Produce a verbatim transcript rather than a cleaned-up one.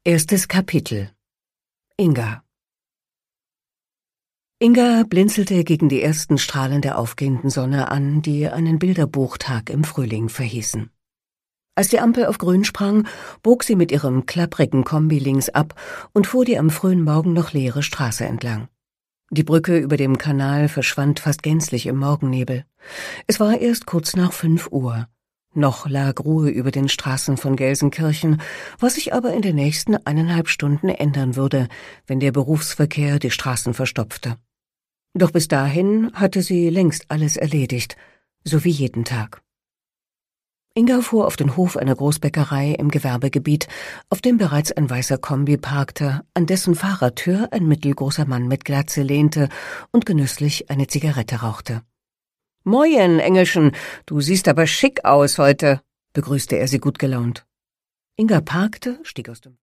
Erstes Kapitel. Inga. Inga blinzelte gegen die ersten Strahlen der aufgehenden Sonne an, die einen Bilderbuchtag im Frühling verhießen. Als die Ampel auf grün sprang, bog sie mit ihrem klapprigen Kombi links ab und fuhr die am frühen Morgen noch leere Straße entlang. Die Brücke über dem Kanal verschwand fast gänzlich im Morgennebel. Es war erst kurz nach fünf Uhr. Noch lag Ruhe über den Straßen von Gelsenkirchen, was sich aber in den nächsten eineinhalb Stunden ändern würde, wenn der Berufsverkehr die Straßen verstopfte. Doch bis dahin hatte sie längst alles erledigt, so wie jeden Tag. Inga fuhr auf den Hof einer Großbäckerei im Gewerbegebiet, auf dem bereits ein weißer Kombi parkte, an dessen Fahrertür ein mittelgroßer Mann mit Glatze lehnte und genüsslich eine Zigarette rauchte. »Moin, Engelchen, du siehst aber schick aus heute«, begrüßte er sie gut gelaunt. Inga parkte, stieg aus dem